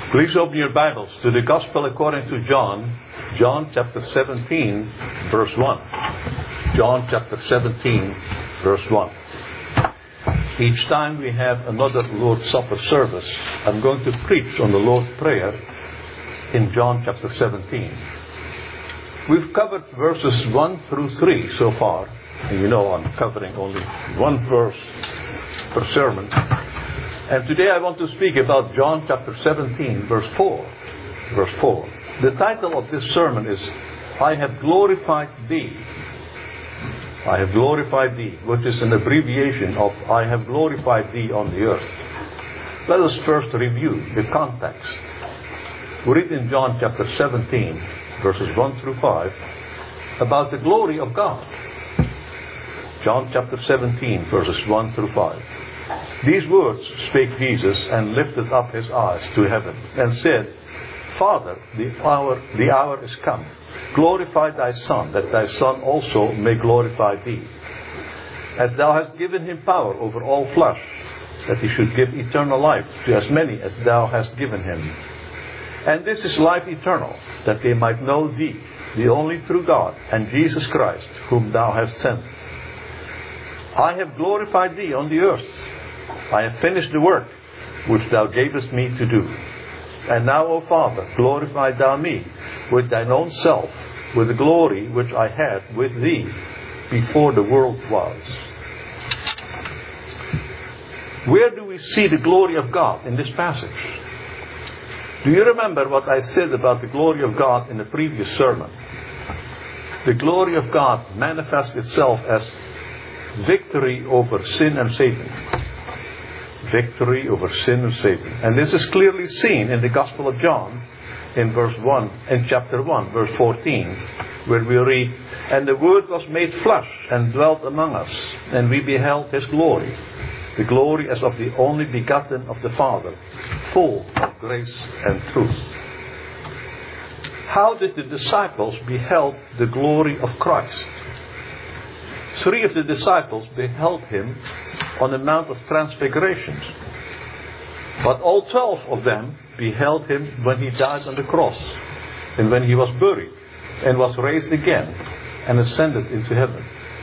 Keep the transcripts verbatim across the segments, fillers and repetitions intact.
Please open your Bibles to the Gospel according to John, John chapter seventeen, verse one. John chapter seventeen, verse one. Each time we have another Lord's Supper service, I'm going to preach on the Lord's Prayer in John chapter seventeen. We've covered verses one through three so far, and you know I'm covering only one verse per sermon. And today I want to speak about John chapter seventeen, verse four. Verse four. The title of this sermon is, I have glorified thee. I have glorified thee, which is an abbreviation of I have glorified thee on the earth. Let us first review the context. We read in John chapter seventeen, verses one through five, about the glory of God. John chapter seventeen, verses one through five. These words spake Jesus, and lifted up his eyes to heaven, and said, Father, the hour, the hour is come. Glorify thy Son, that thy Son also may glorify thee. As thou hast given him power over all flesh, that he should give eternal life to as many as thou hast given him. And this is life eternal, that they might know thee, the only true God, and Jesus Christ, whom thou hast sent. I have glorified thee on the earth. I have finished the work which thou gavest me to do. And now, O Father, glorify thou me with thine own self, with the glory which I had with thee before the world was. Where do we see the glory of God in this passage? Do you remember what I said about the glory of God in the previous sermon? The glory of God manifests itself as victory over sin and Satan. Victory over sin and Satan. And this is clearly seen in the Gospel of John in verse one, in chapter one, verse fourteen, where we read, And the Word was made flesh and dwelt among us, and we beheld his glory, the glory as of the only begotten of the Father, full of grace and truth. How did the disciples beheld the glory of Christ? Three of the disciples beheld him on the Mount of Transfiguration. But all twelve of them beheld him when he died on the cross, and when he was buried, and was raised again, and ascended into heaven.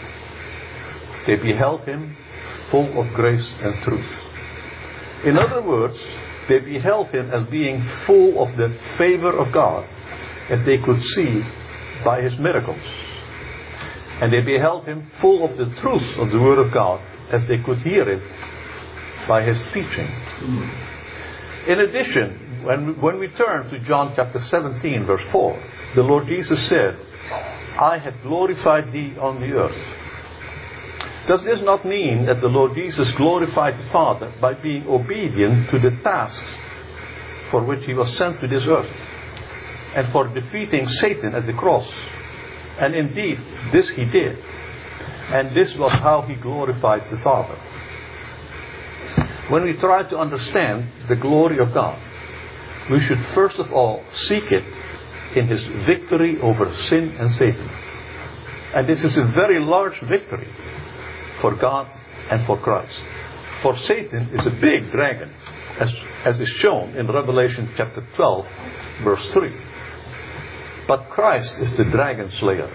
They beheld him full of grace and truth. In other words, they beheld him as being full of the favor of God, as they could see by his miracles. And they beheld him full of the truth of the Word of God, as they could hear it by his teaching. In addition, when, when we turn to John chapter seventeen, verse four, the Lord Jesus said, I have glorified thee on the earth. Does this not mean that the Lord Jesus glorified the Father by being obedient to the tasks for which he was sent to this earth, and for defeating Satan at the cross? And indeed, this he did. And this was how he glorified the Father. When we try to understand the glory of God, we should first of all seek it in his victory over sin and Satan. And this is a very large victory for God and for Christ. For Satan is a big dragon, as, as is shown in Revelation chapter twelve, verse three. But Christ is the dragon slayer.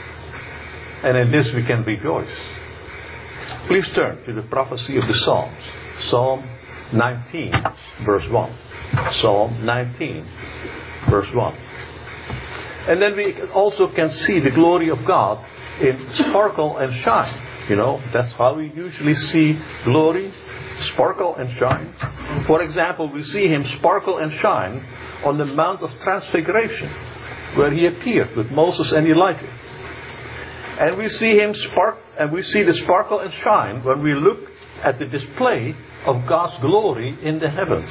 And in this we can rejoice. Please turn to the prophecy of the Psalms. Psalm nineteen, verse one. Psalm nineteen, verse one. And then we also can see the glory of God in sparkle and shine. You know, that's how we usually see glory, sparkle and shine. For example, we see him sparkle and shine on the Mount of Transfiguration, where he appeared with Moses and Elijah. And we see him spark, and we see the sparkle and shine when we look at the display of God's glory in the heavens.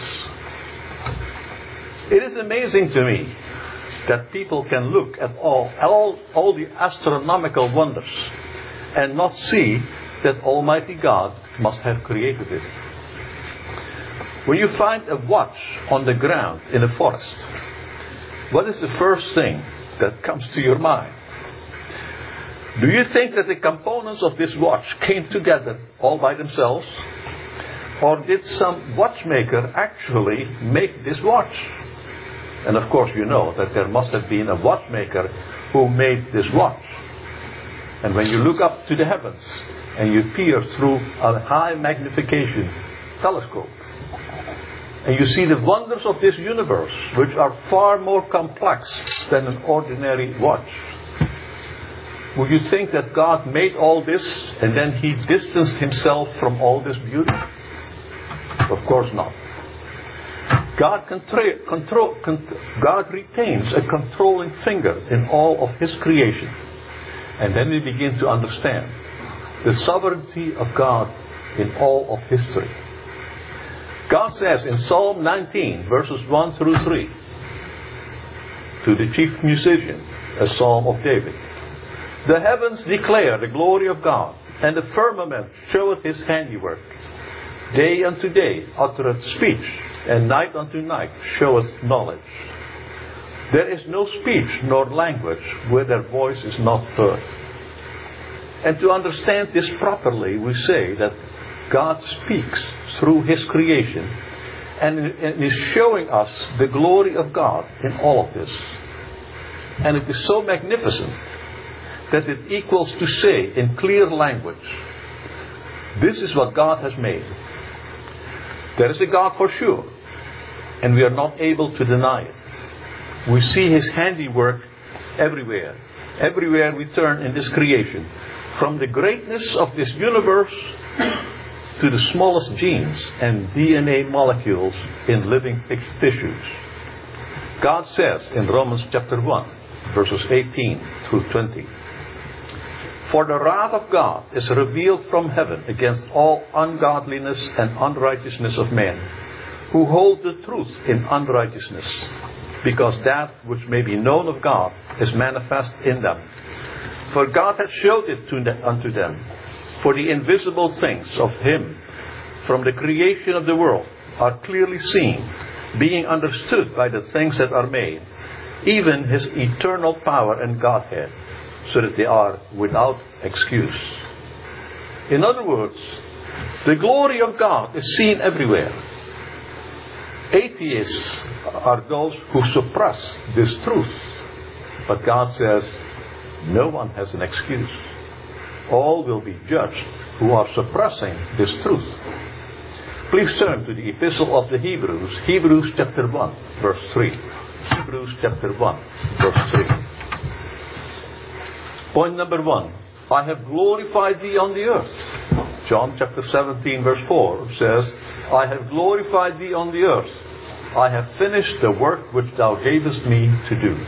It is amazing to me that people can look at all, all, all the astronomical wonders and not see that Almighty God must have created it. When you find a watch on the ground in a forest, what is the first thing that comes to your mind? Do you think that the components of this watch came together all by themselves? Or did some watchmaker actually make this watch? And of course you know that there must have been a watchmaker who made this watch. And when you look up to the heavens and you peer through a high magnification telescope, and you see the wonders of this universe, which are far more complex than an ordinary watch, would you think that God made all this and then He distanced Himself from all this beauty? Of course not. God, contra- control, con- God retains a controlling finger in all of His creation. And then we begin to understand the sovereignty of God in all of history. God says in Psalm nineteen, verses one through three, to the chief musician, a psalm of David, "The heavens declare the glory of God, and the firmament showeth His handiwork. Day unto day uttereth speech, and night unto night showeth knowledge. There is no speech nor language where their voice is not heard." And to understand this properly, we say that God speaks through His creation and is showing us the glory of God in all of this. And it is so magnificent that it equals to say in clear language, this is what God has made. There is a God for sure, and we are not able to deny it. We see His handiwork everywhere. Everywhere we turn in this creation. From the greatness of this universe to the smallest genes and D N A molecules in living tissues. God says in Romans chapter one, verses eighteen through twenty, "For the wrath of God is revealed from heaven against all ungodliness and unrighteousness of men, who hold the truth in unrighteousness, because that which may be known of God is manifest in them. For God hath showed it to them, unto them. For the invisible things of Him from the creation of the world are clearly seen, being understood by the things that are made, even His eternal power and Godhead, so that they are without excuse." In other words, the glory of God is seen everywhere. Atheists are those who suppress this truth. But God says, no one has an excuse. All will be judged who are suppressing this truth. Please turn to the Epistle of the Hebrews, Hebrews chapter one, verse three. Hebrews chapter one, verse three. Point number one. I have glorified thee on the earth. John chapter seventeen, verse four says, I have glorified thee on the earth. I have finished the work which thou gavest me to do.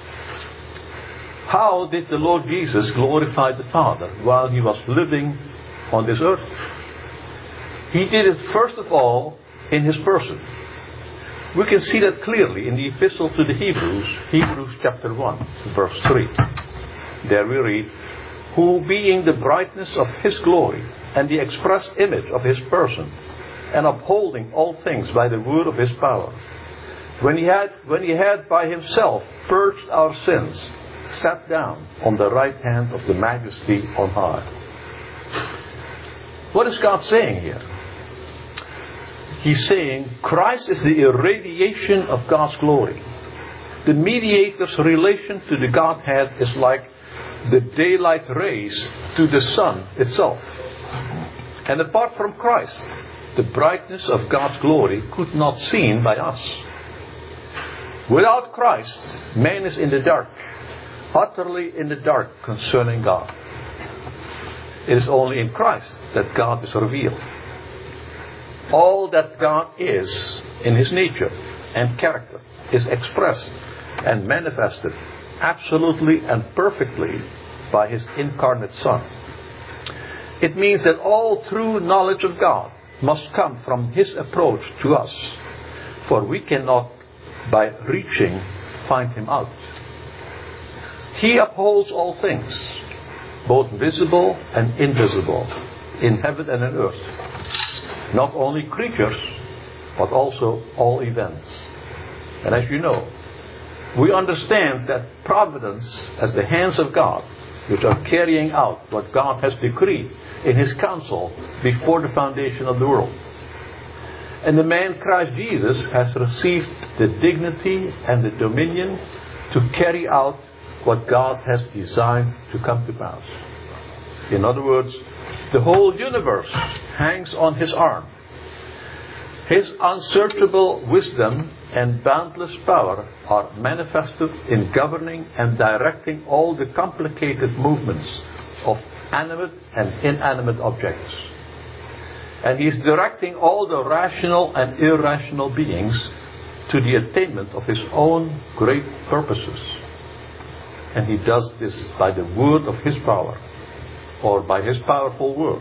How did the Lord Jesus glorify the Father while He was living on this earth? He did it first of all in His person. We can see that clearly in the Epistle to the Hebrews, Hebrews chapter one, verse three. There we read, who being the brightness of His glory and the express image of His person, and upholding all things by the word of His power, when He had, when He had by Himself purged our sins, sat down on the right hand of the Majesty on high. What is God saying here? He's saying Christ is the irradiation of God's glory. The mediator's relation to the Godhead is like the daylight rays to the sun itself. And apart from Christ, the brightness of God's glory could not be seen by us. Without Christ, man is in the dark, utterly in the dark concerning God. It is only in Christ that God is revealed. All that God is in His nature and character is expressed and manifested absolutely and perfectly by His incarnate Son. It means that all true knowledge of God must come from His approach to us, for we cannot, by reaching, find Him out. He upholds all things, both visible and invisible, in heaven and on earth. Not only creatures, but also all events. And as you know, we understand that providence as the hands of God, which are carrying out what God has decreed in His counsel before the foundation of the world. And the man Christ Jesus has received the dignity and the dominion to carry out what God has designed to come to pass. In other words, the whole universe hangs on his arm. His unsearchable wisdom and boundless power are manifested in governing and directing all the complicated movements of animate and inanimate objects. And he is directing all the rational and irrational beings to the attainment of his own great purposes. And he does this by the word of his power, or by his powerful word.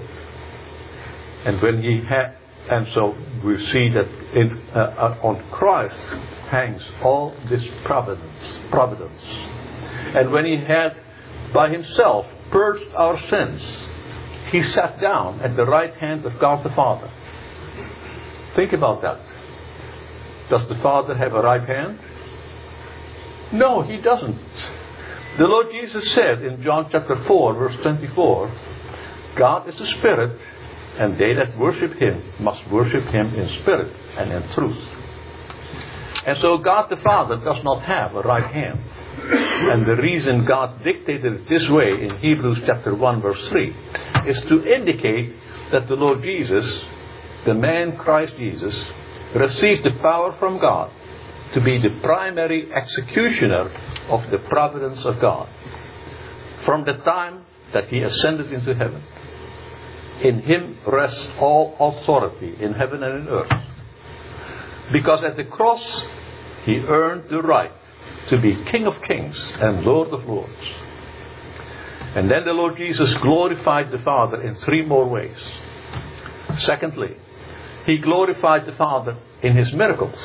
And when he had, and so we see that in, uh, on Christ hangs all this providence, providence. And when he had by himself purged our sins, he sat down at the right hand of God the Father. Think about that. Does the Father have a right hand? No, he doesn't. The Lord Jesus said in John chapter four, verse twenty-four, God is the Spirit, and they that worship him must worship him in spirit and in truth. And so God the Father does not have a right hand. And the reason God dictated it this way in Hebrews chapter one, verse three, is to indicate that the Lord Jesus, the man Christ Jesus, received the power from God to be the primary executioner of the providence of God from the time that he ascended into heaven. In him rests all authority in heaven and in earth. Because at the cross he earned the right to be King of Kings and Lord of Lords. And then the Lord Jesus glorified the Father in three more ways. Secondly, he glorified the Father in his miracles.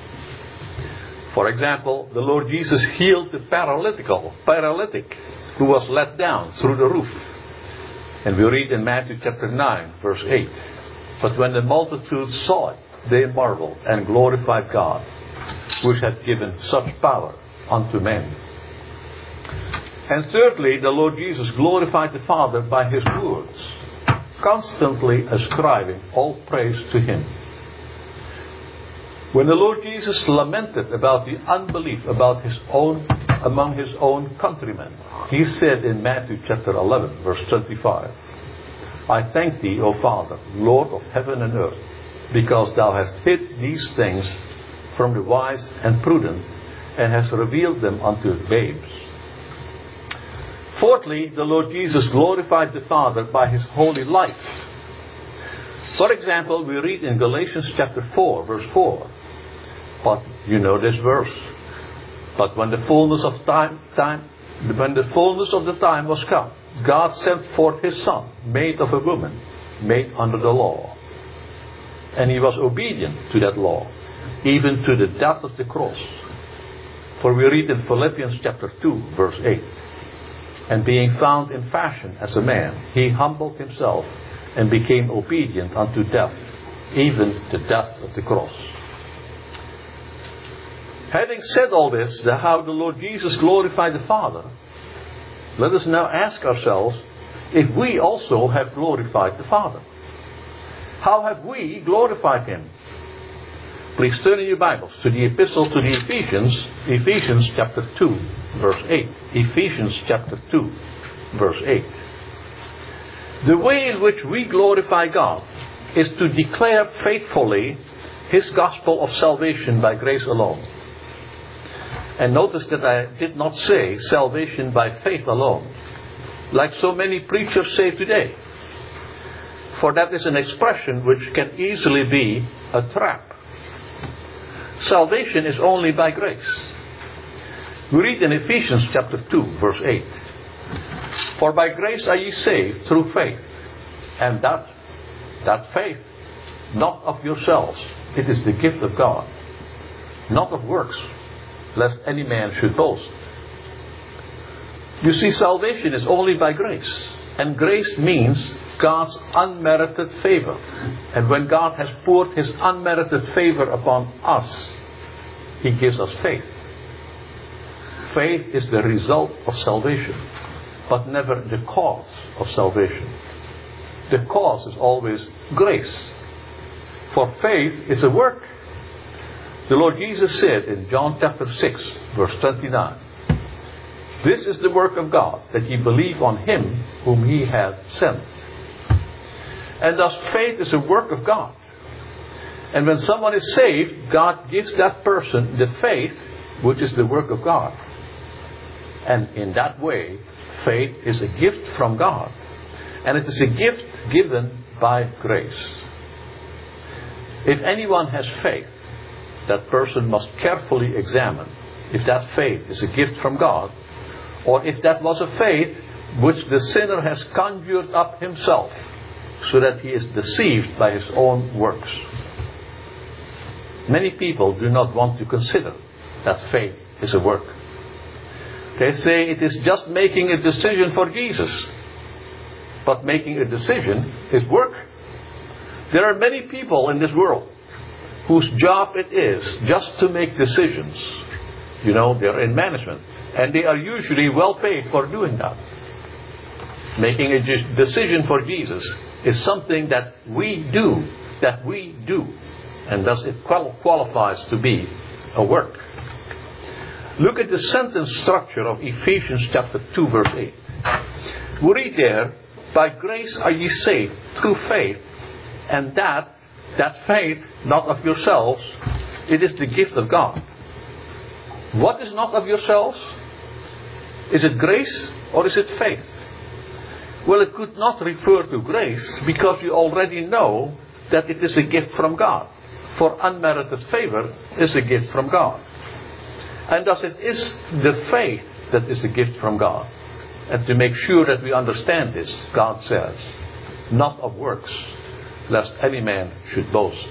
For example, the Lord Jesus healed the paralytical, paralytic who was let down through the roof. And we read in Matthew chapter nine, verse eight. But when the multitude saw it, they marveled and glorified God, which had given such power unto men. And thirdly, the Lord Jesus glorified the Father by his words, constantly ascribing all praise to him. When the Lord Jesus lamented about the unbelief about his own, among his own countrymen, he said in Matthew chapter eleven, verse twenty-five, I thank thee, O Father, Lord of heaven and earth, because thou hast hid these things from the wise and prudent, and hast revealed them unto babes. Fourthly, the Lord Jesus glorified the Father by his holy life. For example, we read in Galatians chapter four, verse four. But you know this verse. But when the fullness of time, time, when the fullness of the time was come, God sent forth his Son, made of a woman, made under the law. And he was obedient to that law, even to the death of the cross. For we read in Philippians chapter two, verse eight. And being found in fashion as a man, he humbled himself and became obedient unto death, even the death of the cross. Having said all this, the, how the Lord Jesus glorified the Father, let us now ask ourselves if we also have glorified the Father. How have we glorified him? Please turn in your Bibles to the epistle to the Ephesians, Ephesians chapter two, verse eight. Ephesians chapter two, verse eight. The way in which we glorify God is to declare faithfully his gospel of salvation by grace alone. And notice that I did not say salvation by faith alone, like so many preachers say today. For that is an expression which can easily be a trap. Salvation is only by grace. We read in Ephesians chapter two, verse eight. For by grace are ye saved through faith, and that, that faith, not of yourselves, it is the gift of God, not of works, lest any man should boast. You see, salvation is only by grace. And grace means God's unmerited favor. And when God has poured his unmerited favor upon us, he gives us faith. Faith is the result of salvation, but never the cause of salvation. The cause is always grace. For faith is a work. The Lord Jesus said in John chapter six, verse twenty-nine, "This is the work of God, that ye believe on Him whom He hath sent." And thus faith is a work of God. And when someone is saved, God gives that person the faith, which is the work of God. And in that way, faith is a gift from God. And it is a gift given by grace. If anyone has faith, that person must carefully examine if that faith is a gift from God, or if that was a faith which the sinner has conjured up himself, so that he is deceived by his own works. Many people do not want to consider that faith is a work. They say it is just making a decision for Jesus. But making a decision is work. There are many people in this world whose job it is just to make decisions. You know, they're in management. And they are usually well paid for doing that. Making a decision for Jesus is something that we do, that we do. And thus it qualifies to be a work. Look at the sentence structure of Ephesians chapter two, verse eight. We read there, "By grace are ye saved through faith, and that, that faith, not of yourselves, it is the gift of God." What is not of yourselves? Is it grace or is it faith? Well, it could not refer to grace because you already know that it is a gift from God. For unmerited favor is a gift from God. And thus it is the faith that is a gift from God. And to make sure that we understand this, God says, "Not of works, lest any man should boast."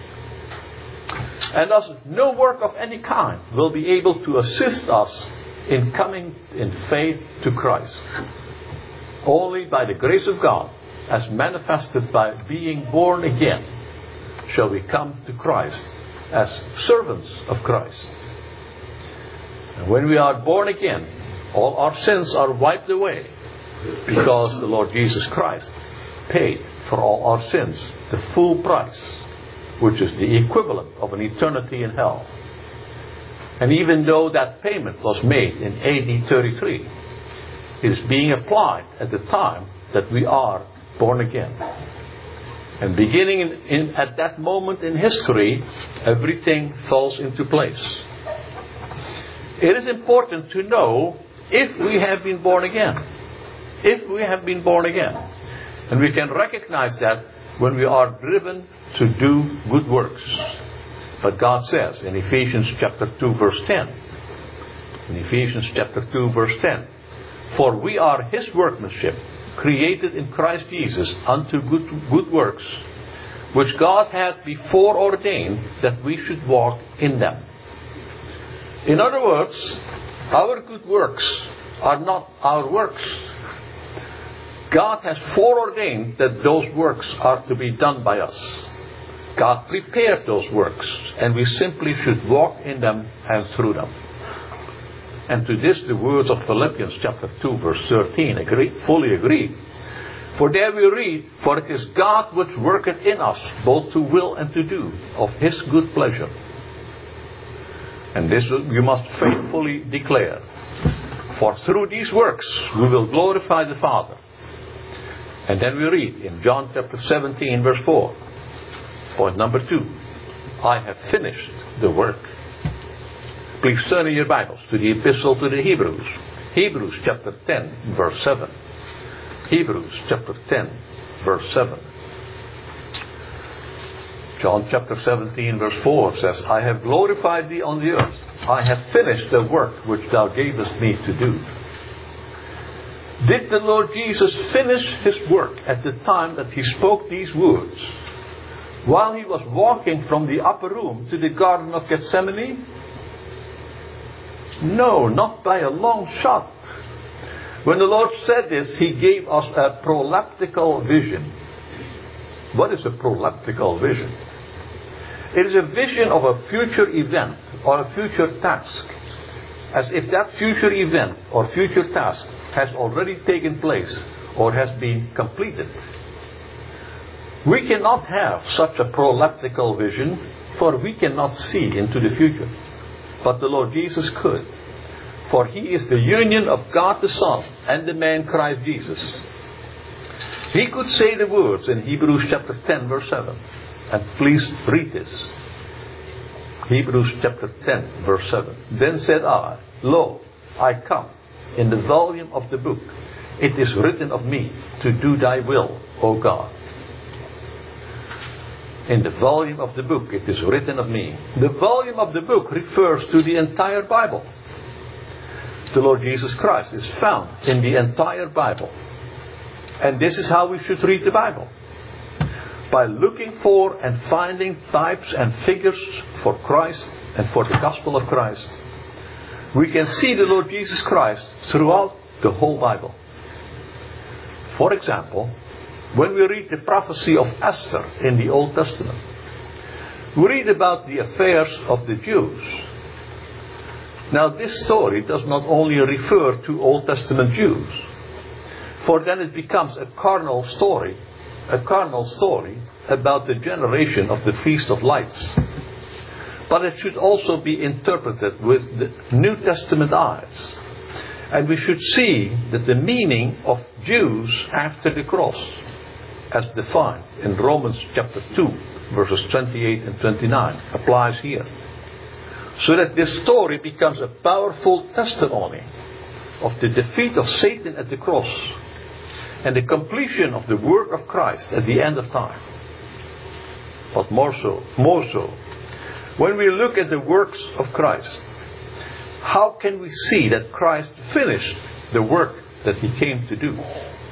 And thus no work of any kind will be able to assist us in coming in faith to Christ. Only by the grace of God, as manifested by being born again, shall we come to Christ as servants of Christ. And when we are born again, all our sins are wiped away because the Lord Jesus Christ paid for all our sins the full price, which is the equivalent of an eternity in hell. And even though that payment was made in A D thirty-three, it is being applied at the time that we are born again. And beginning in, in, at that moment in history, everything falls into place. It is important to know if we have been born again. If we have been born again. And we can recognize that when we are driven to do good works. But God says in Ephesians chapter two, verse ten. In Ephesians chapter two, verse ten. "For we are His workmanship, created in Christ Jesus unto good, good works, which God hath before ordained that we should walk in them." In other words, our good works are not our works. God has foreordained that those works are to be done by us. God prepared those works, and we simply should walk in them and through them. And to this the words of Philippians chapter two, verse thirteen agree, fully agree. For there we read, "For it is God which worketh in us, both to will and to do, of His good pleasure." And this you must faithfully declare. "For through these works we will glorify the Father." And then we read in John chapter seventeen, verse four. Point number two. "I have finished the work." Please turn in your Bibles to the Epistle to the Hebrews. Hebrews chapter ten, verse seven. Hebrews chapter ten, verse seven. John chapter seventeen, verse four says, "I have glorified thee on the earth. I have finished the work which thou gavest me to do." Did the Lord Jesus finish His work at the time that He spoke these words? While He was walking from the upper room to the Garden of Gethsemane? No, not by a long shot. When the Lord said this, He gave us a proleptical vision. What is a proleptical vision? It is a vision of a future event or a future task, as if that future event or future task has already taken place or has been completed. We cannot have such a proleptical vision, for we cannot see into the future. But the Lord Jesus could. For He is the union of God the Son and the man Christ Jesus. He could say the words in Hebrews chapter ten verse seven. And please read this. Hebrews chapter ten verse seven. Then said I, Lo, I come. In the volume of the book it is written of me to do thy will, O God. In the volume of the book it is written of me. The volume of the book refers to the entire Bible. The Lord Jesus Christ is found in the entire Bible. And this is how we should read the Bible. By looking for and finding types and figures for Christ and for the gospel of Christ, we can see the Lord Jesus Christ throughout the whole Bible. For example, when we read the prophecy of Esther in the Old Testament, we read about the affairs of the Jews. Now this story does not only refer to Old Testament Jews, for then it becomes a carnal story, a carnal story about the generation of the Feast of Lights. But it should also be interpreted with the New Testament eyes. And we should see that the meaning of Jews after the cross, as defined in Romans chapter two, verses twenty-eight and twenty-nine, applies here. So that this story becomes a powerful testimony of the defeat of Satan at the cross and the completion of the work of Christ at the end of time. But more so, more so, when we look at the works of Christ, how can we see that Christ finished the work that He came to do?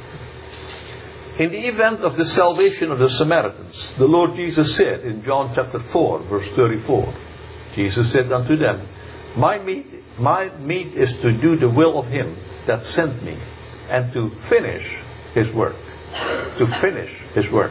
In the event of the salvation of the Samaritans, the Lord Jesus said in John chapter four, verse thirty-four, Jesus said unto them, My meat, my meat is to do the will of Him that sent me, and to finish His work. To finish His work.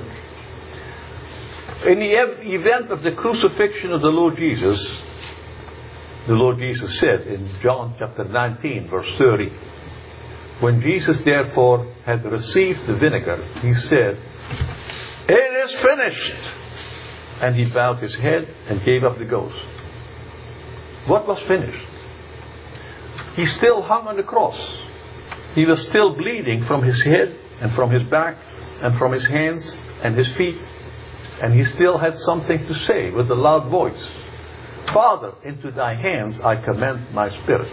In the event of the crucifixion of the Lord Jesus, the Lord Jesus said in John chapter nineteen, verse thirty, when Jesus therefore had received the vinegar, He said, It is finished! And He bowed His head and gave up the ghost. What was finished? He still hung on the cross. He was still bleeding from His head and from His back and from His hands and His feet. And He still had something to say with a loud voice. Father, into Thy hands I commend my spirit.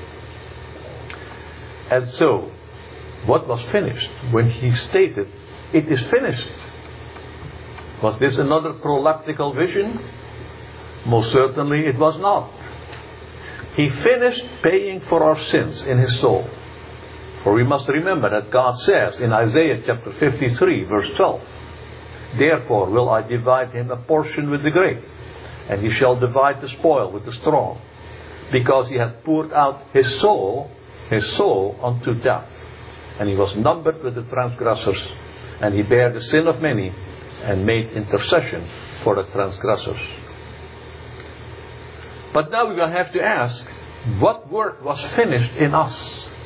And so, what was finished when He stated, It is finished? Was this another proleptical vision? Most certainly it was not. He finished paying for our sins in His soul. For we must remember that God says in Isaiah chapter fifty-three, verse twelve, Therefore will I divide him a portion with the great, and he shall divide the spoil with the strong, because he hath poured out his soul, his soul unto death. And he was numbered with the transgressors, and he bare the sin of many, and made intercession for the transgressors. But now we're going to have to ask, what work was finished in us?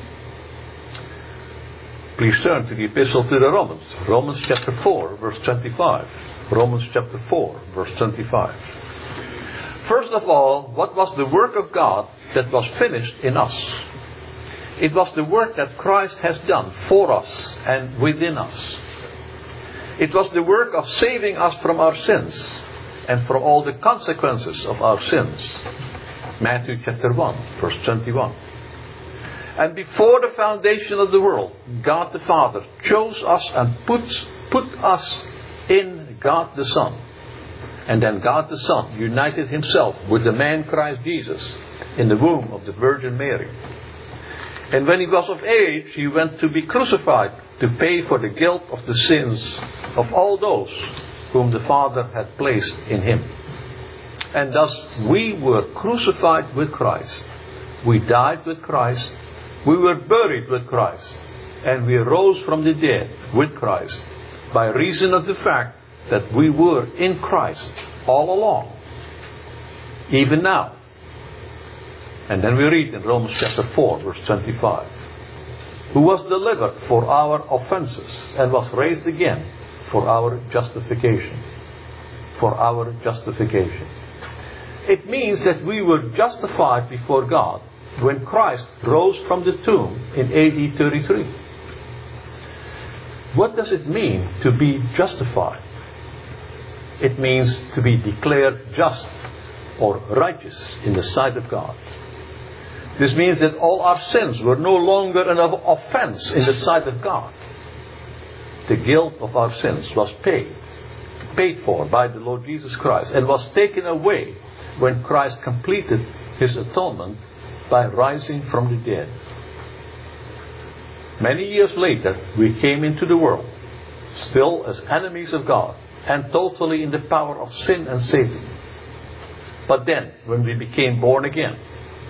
Please turn to the Epistle to the Romans. Romans chapter four, verse twenty-five. Romans chapter four, verse twenty-five. First of all, what was the work of God that was finished in us? It was the work that Christ has done for us and within us. It was the work of saving us from our sins and from all the consequences of our sins. Matthew chapter one, verse twenty-one. And before the foundation of the world, God the Father chose us and put, put us in God the Son. And then God the Son united Himself with the man Christ Jesus in the womb of the Virgin Mary. And when He was of age, He went to be crucified to pay for the guilt of the sins of all those whom the Father had placed in Him. And thus we were crucified with Christ. We died with Christ. We were buried with Christ. And we rose from the dead with Christ by reason of the fact that we were in Christ all along, even now. And then we read in Romans chapter four, verse twenty-five, who was delivered for our offenses and was raised again for our justification. For our justification. It means that we were justified before God when Christ rose from the tomb in A D thirty-three. What does it mean to be justified? It means to be declared just or righteous in the sight of God. This means that all our sins were no longer an offense in the sight of God. The guilt of our sins was paid, paid for by the Lord Jesus Christ, and was taken away when Christ completed His atonement by rising from the dead. Many years later, we came into the world, still as enemies of God, and totally in the power of sin and Satan. But then, when we became born again,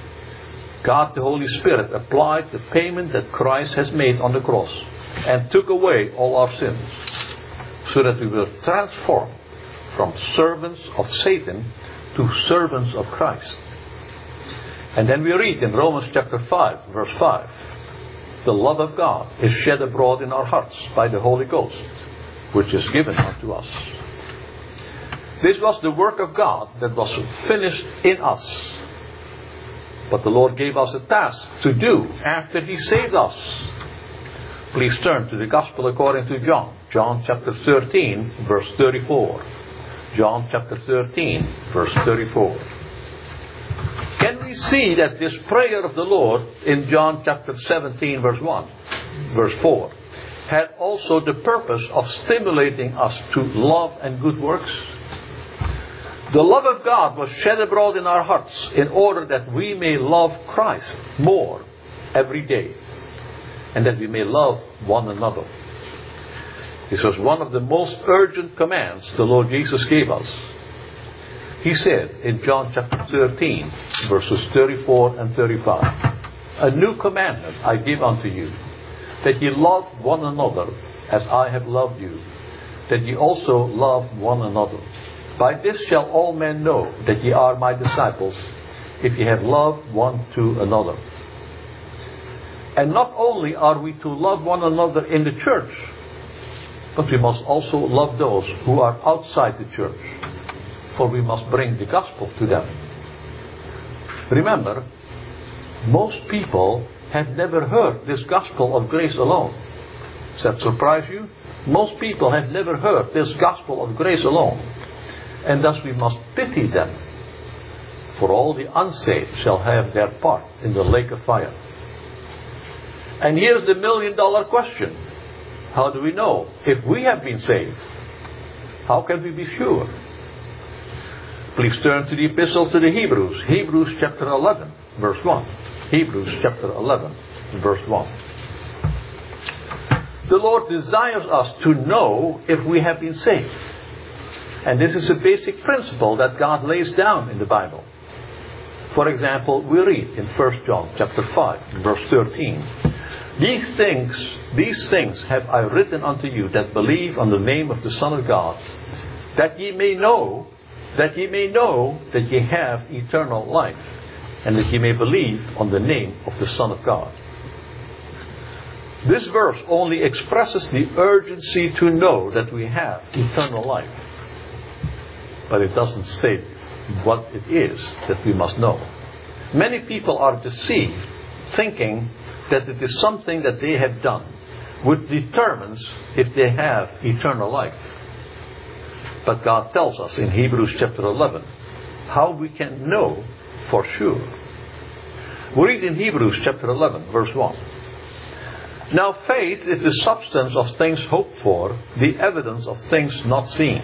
God the Holy Spirit applied the payment that Christ has made on the cross and took away all our sins, so that we were transformed from servants of Satan to servants of Christ. And then we read in Romans chapter five, verse five, the love of God is shed abroad in our hearts by the Holy Ghost, which is given unto us. This was the work of God that was finished in us. But the Lord gave us a task to do after He saved us. Please turn to the Gospel according to John. John chapter thirteen, verse thirty-four. John chapter thirteen, verse thirty-four. Can we see that this prayer of the Lord in John chapter seventeen, verse one, verse four, had also the purpose of stimulating us to love and good works? The love of God was shed abroad in our hearts in order that we may love Christ more every day, and that we may love one another. This was one of the most urgent commands the Lord Jesus gave us. He said in John chapter thirteen, verses thirty-four and thirty-five, a new commandment I give unto you, that ye love one another as I have loved you, that ye also love one another. By this shall all men know that ye are my disciples, if ye have love one to another. And not only are we to love one another in the church, but we must also love those who are outside the church, for we must bring the gospel to them. Remember, most people have never heard this gospel of grace alone. Does that surprise you? Most people have never heard this gospel of grace alone. And thus we must pity them, for all the unsaved shall have their part in the lake of fire. And here's the million dollar question. How do we know if we have been saved? How can we be sure? Please turn to the epistle to the Hebrews. Hebrews chapter eleven, verse one. Hebrews chapter eleven, verse one. The Lord desires us to know if we have been saved. And this is a basic principle that God lays down in the Bible. For example, we read in First John chapter five, verse thirteen, These things, these things have I written unto you that believe on the name of the Son of God, that ye may know, that ye may know that ye have eternal life, and that ye may believe on the name of the Son of God. This verse only expresses the urgency to know that we have eternal life. But it doesn't state what it is that we must know. Many people are deceived, thinking that it is something that they have done, which determines if they have eternal life. But God tells us in Hebrews chapter eleven how we can know for sure. We read in Hebrews chapter eleven, verse one. Now faith is the substance of things hoped for, the evidence of things not seen.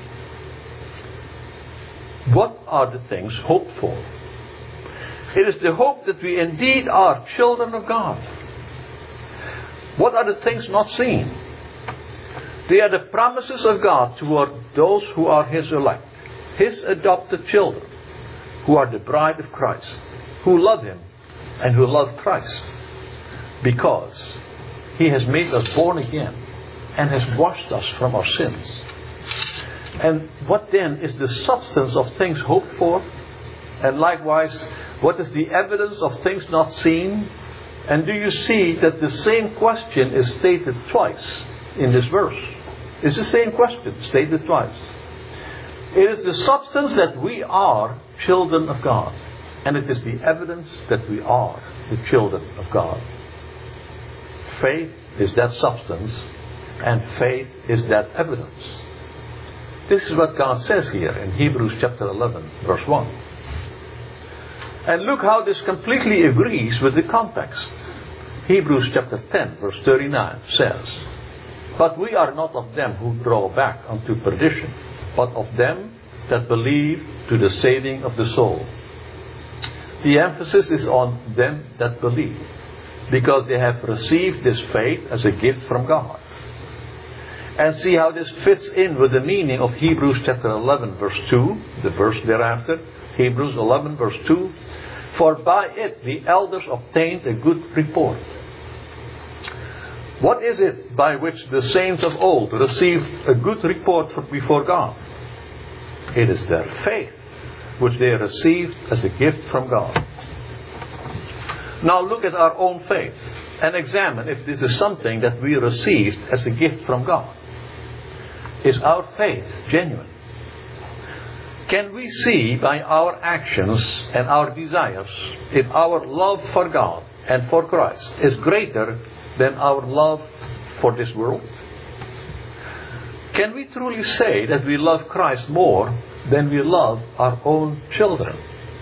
What are the things hoped for? It is the hope that we indeed are children of God. What are the things not seen? They are the promises of God toward those who are His elect, His adopted children, who are the bride of Christ, who love Him and who love Christ, because He has made us born again and has washed us from our sins. And what then is the substance of things hoped for? And likewise, what is the evidence of things not seen? And do you see that the same question is stated twice in this verse? It's the same question, stated twice. It is the substance that we are children of God. And it is the evidence that we are the children of God. Faith is that substance, and faith is that evidence. This is what God says here in Hebrews chapter eleven, verse one. And look how this completely agrees with the context. Hebrews chapter ten, verse thirty-nine says, "But we are not of them who draw back unto perdition, but of them that believe to the saving of the soul." The emphasis is on them that believe, because they have received this faith as a gift from God. And see how this fits in with the meaning of Hebrews chapter eleven, verse two, the verse thereafter. Hebrews eleven, verse two. "For by it the elders obtained a good report." What is it by which the saints of old received a good report before God? It is their faith, which they received as a gift from God. Now look at our own faith and examine if this is something that we received as a gift from God. Is our faith genuine? Can we see by our actions and our desires if our love for God and for Christ is greater than our love for this world? Can we truly say that we love Christ more than we love our own children?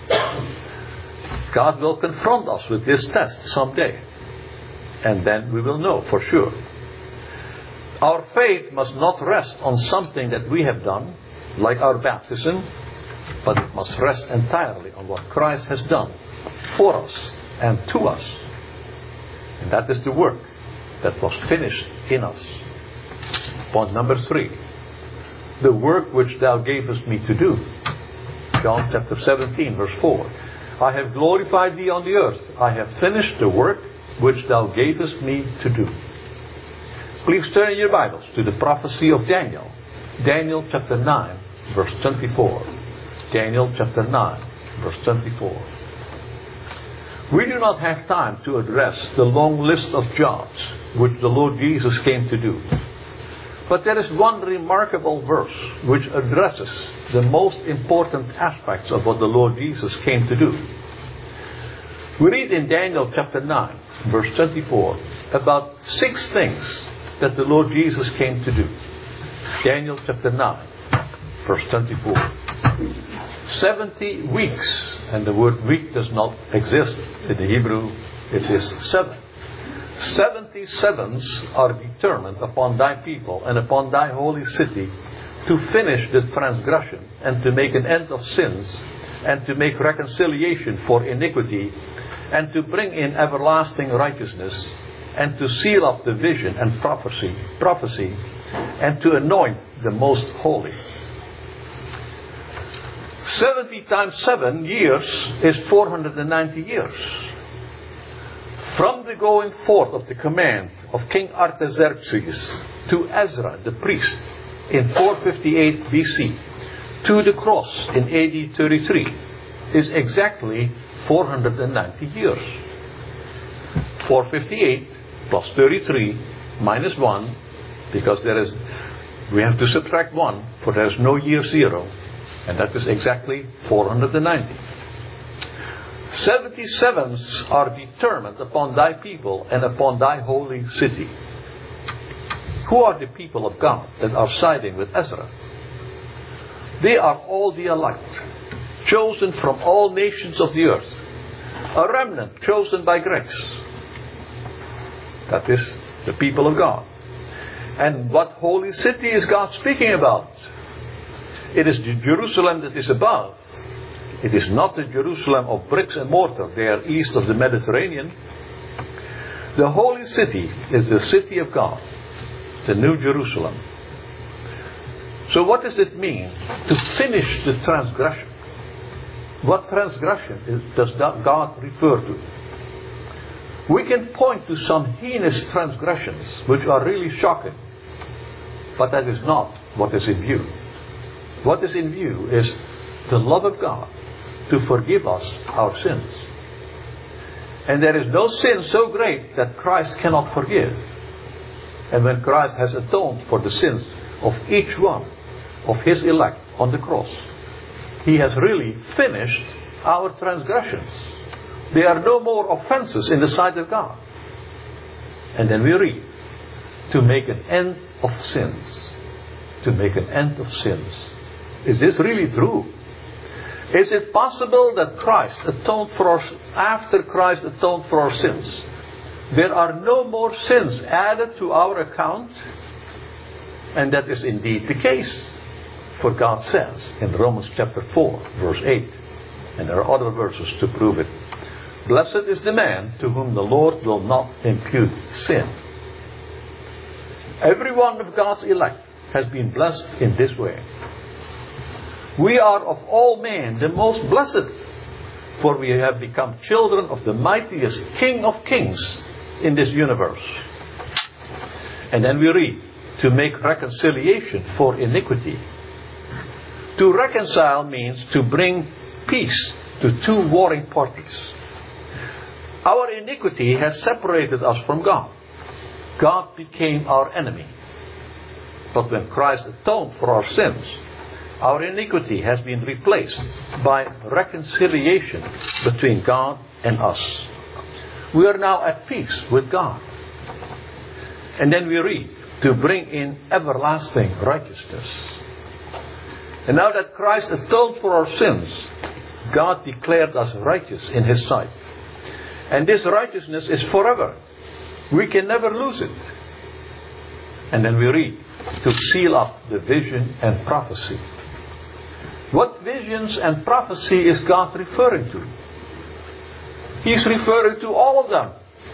God will confront us with this test someday, and then we will know for sure. Our faith must not rest on something that we have done, like our baptism, but it must rest entirely on what Christ has done for us and to us. And that is the work that was finished in us. Point number three. The work which thou gavest me to do. John chapter seventeen, verse four. "I have glorified thee on the earth. I have finished the work which thou gavest me to do." Please turn in your Bibles to the prophecy of Daniel. Daniel chapter nine, verse twenty-four. Daniel chapter nine, verse twenty-four. We do not have time to address the long list of jobs which the Lord Jesus came to do. But there is one remarkable verse which addresses the most important aspects of what the Lord Jesus came to do. We read in Daniel chapter nine, verse twenty-four, about six things that the Lord Jesus came to do. Daniel chapter nine, verse twenty-four. Seventy weeks, and the word week does not exist in the Hebrew, it is seven. Seventy sevens are determined upon thy people and upon thy holy city to finish the transgression and to make an end of sins and to make reconciliation for iniquity and to bring in everlasting righteousness and to seal up the vision and prophecy, prophecy and to anoint the most holy. Seventy times seven years is four hundred ninety years. From the going forth of the command of King Artaxerxes to Ezra the priest in four fifty-eight B C to the cross in A D thirty-three is exactly four hundred ninety years. four fifty-eight plus thirty-three minus one, because there is, we have to subtract one, for there is no year zero, and that is exactly four hundred ninety. Seventy-sevens are determined upon thy people and upon thy holy city. Who are the people of God that are siding with Ezra? They are all the elect, chosen from all nations of the earth, a remnant chosen by grace. That is the people of God. And what holy city is God speaking about? It is the Jerusalem that is above. It is not the Jerusalem of bricks and mortar there east of the Mediterranean. The holy city is the city of God, the New Jerusalem. So what does it mean to finish the transgression? What transgression is, does God refer to? We can point to some heinous transgressions which are really shocking, but that is not what is in view. What is in view is the love of God to forgive us our sins. And there is no sin so great that Christ cannot forgive. And when Christ has atoned for the sins of each one of His elect on the cross. He has really finished our transgressions. There are no more offenses in the sight of God. And then we read, to make an end of sins. To make an end of sins. Is this really true? Is it possible that Christ atoned for our, after Christ atoned for our sins, there are no more sins added to our account? And that is indeed the case. For God says in Romans chapter four, verse eight, and there are other verses to prove it, blessed is the man to whom the Lord will not impute sin. Every one of God's elect has been blessed in this way. We are of all men the most blessed, for we have become children of the mightiest King of kings in this universe. And then we read, to make reconciliation for iniquity. To reconcile means to bring peace to two warring parties. Our iniquity has separated us from God. God became our enemy. But when Christ atoned for our sins, our iniquity has been replaced by reconciliation between God and us. We are now at peace with God. And then we read, to bring in everlasting righteousness. And now that Christ atoned for our sins, God declared us righteous in His sight. And this righteousness is forever. We can never lose it. And then we read, to seal up the vision and prophecy. What visions and prophecy is God referring to? He's referring to all of them.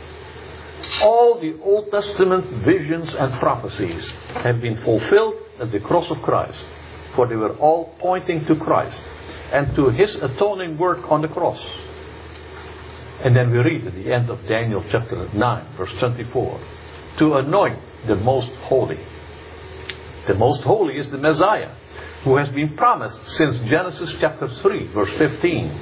All the Old Testament visions and prophecies have been fulfilled at the cross of Christ. For they were all pointing to Christ and to His atoning work on the cross. And then we read at the end of Daniel chapter nine, verse twenty-four, to anoint the most holy. The most holy is the Messiah, who has been promised since Genesis chapter three, verse fifteen.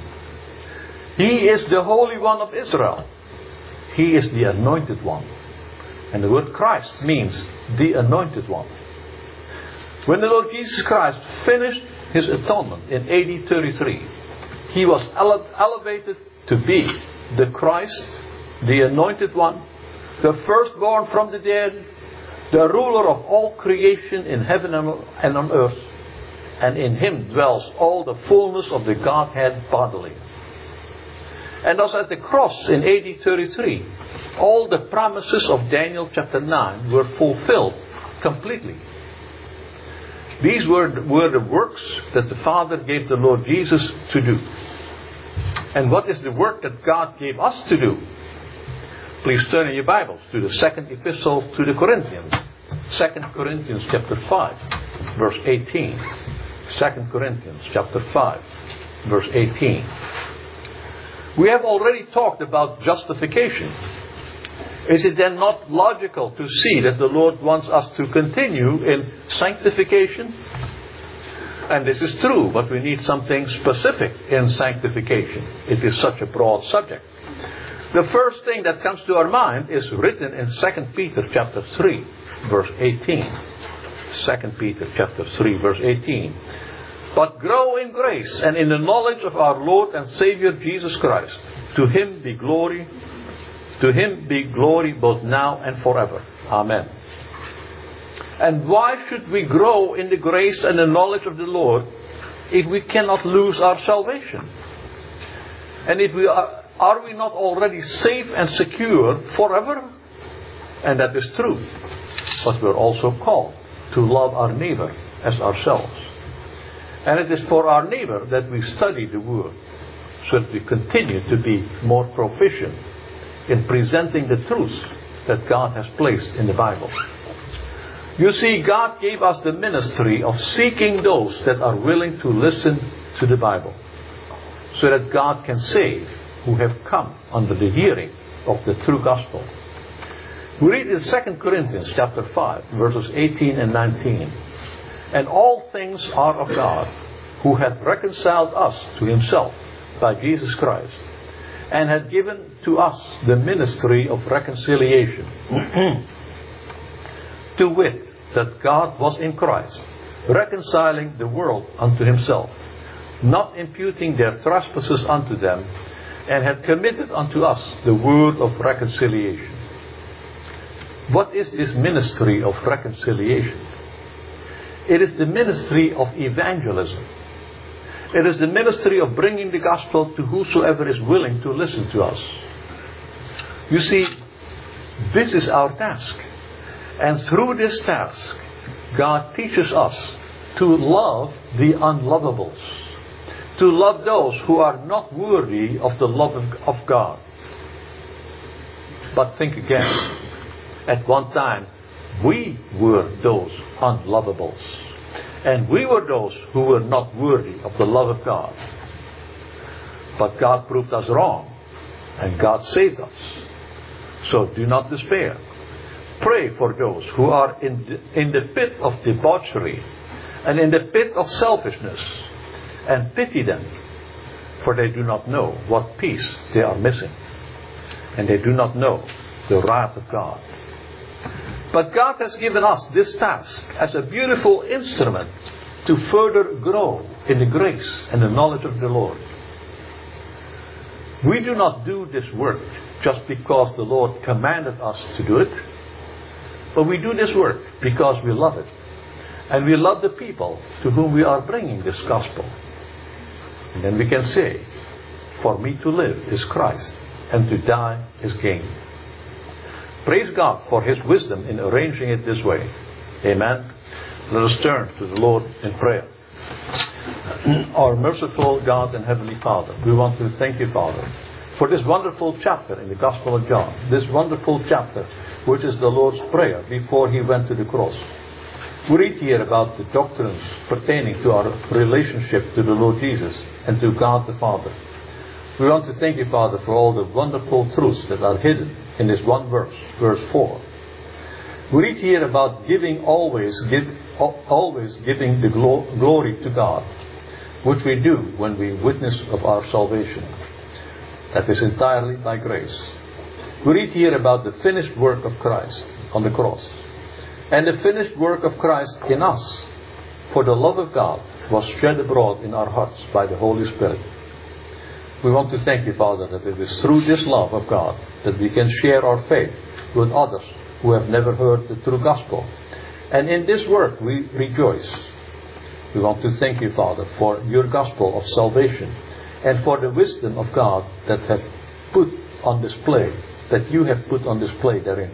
He is the Holy One of Israel. He is the Anointed One. And the word Christ means the Anointed One. When the Lord Jesus Christ finished His atonement in A D thirty-three, He was ele- elevated to be the Christ, the Anointed One, the firstborn from the dead, the ruler of all creation in heaven and on earth, and in Him dwells all the fullness of the Godhead bodily. And thus at the cross in A D thirty-three, all the promises of Daniel chapter nine were fulfilled completely. These were, were the works that the Father gave the Lord Jesus to do. And what is the work that God gave us to do? Please turn in your Bibles to the second epistle to the Corinthians. Second Corinthians chapter five, verse eighteen. Second Corinthians chapter five, verse eighteen. We have already talked about justification. Is it then not logical to see that the Lord wants us to continue in sanctification? And this is true, but we need something specific in sanctification. It is such a broad subject. The first thing that comes to our mind is written in Second Peter chapter three, verse eighteen. Second Peter chapter three, verse eighteen. But grow in grace and in the knowledge of our Lord and Savior Jesus Christ. To Him be glory, to Him be glory both now and forever. Amen. And why should we grow in the grace and the knowledge of the Lord if we cannot lose our salvation? And if we are, are we not already safe and secure forever? And that is true. But we're also called to love our neighbor as ourselves. And it is for our neighbor that we study the Word, so that we continue to be more proficient in presenting the truth that God has placed in the Bible. You see, God gave us the ministry of seeking those that are willing to listen to the Bible, so that God can save who have come under the hearing of the true gospel. We read in Second Corinthians chapter five, verses eighteen and nineteen. And all things are of God, who hath reconciled us to Himself by Jesus Christ, and hath given to us the ministry of reconciliation. To wit, that God was in Christ, reconciling the world unto himself, not imputing their trespasses unto them, and had committed unto us the word of reconciliation. What is this ministry of reconciliation? It is the ministry of evangelism. It is the ministry of bringing the gospel to whosoever is willing to listen to us. You see, this is our task. And through this task, God teaches us to love the unlovables, to love those who are not worthy of the love of God. But think again. At one time, we were those unlovables. And we were those who were not worthy of the love of God. But God proved us wrong. And God saved us. So do not despair. Pray for those who are in the, in the pit of debauchery and in the pit of selfishness. And pity them. For they do not know what peace they are missing. And they do not know the wrath of God. But God has given us this task as a beautiful instrument to further grow in the grace and the knowledge of the Lord. We do not do this work just because the Lord commanded us to do it, but we do this work because we love it. And we love the people to whom we are bringing this gospel. And then we can say, for me to live is Christ, and to die is gain. Praise God for His wisdom in arranging it this way. Amen. Let us turn to the Lord in prayer. Our merciful God and Heavenly Father, we want to thank you, Father, for this wonderful chapter in the Gospel of John. This wonderful chapter, which is the Lord's Prayer before He went to the cross. We read here about the doctrines pertaining to our relationship to the Lord Jesus and to God the Father. We want to thank you, Father, for all the wonderful truths that are hidden in this one verse, verse four. We read here about giving always, give, always giving the glo- glory to God, which we do when we witness of our salvation. That is entirely by grace. We read here about the finished work of Christ on the cross, and the finished work of Christ in us, for the love of God was shed abroad in our hearts by the Holy Spirit. We want to thank you, Father, that it is through this love of God that we can share our faith with others who have never heard the true gospel. And in this work we rejoice. We want to thank you, Father, for your gospel of salvation and for the wisdom of God that have put on display, that you have put on display therein.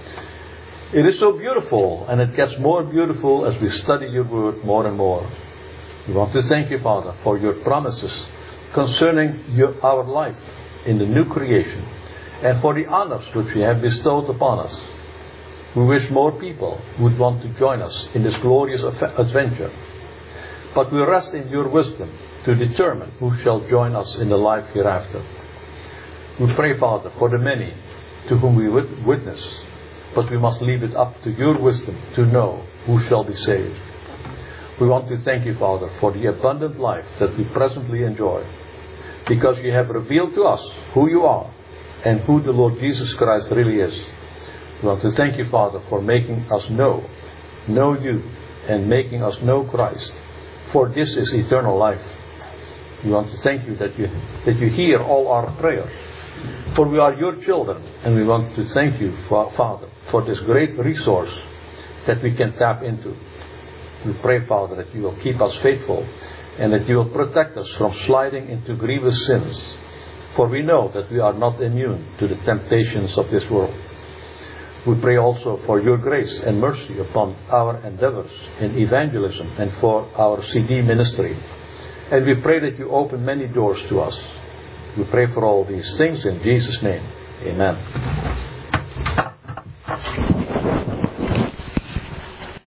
It is so beautiful, and it gets more beautiful as we study your word more and more. We want to thank you, Father, for your promises concerning your, our life in the new creation, and for the honors which you have bestowed upon us. We wish more people would want to join us in this glorious adventure. But we rest in your wisdom to determine who shall join us in the life hereafter. We pray, Father, for the many to whom we witness, but we must leave it up to your wisdom to know who shall be saved. We want to thank you, Father, for the abundant life that we presently enjoy, because you have revealed to us who you are and who the Lord Jesus Christ really is. We want to thank you, Father, for making us know, know you, and making us know Christ, for this is eternal life. We want to thank you that you that you hear all our prayers, for we are your children, and we want to thank you, Father, for this great resource that we can tap into. We pray, Father, that you will keep us faithful and that you will protect us from sliding into grievous sins. For we know that we are not immune to the temptations of this world. We pray also for your grace and mercy upon our endeavors in evangelism and for our C D ministry. And we pray that you open many doors to us. We pray for all these things in Jesus' name. Amen.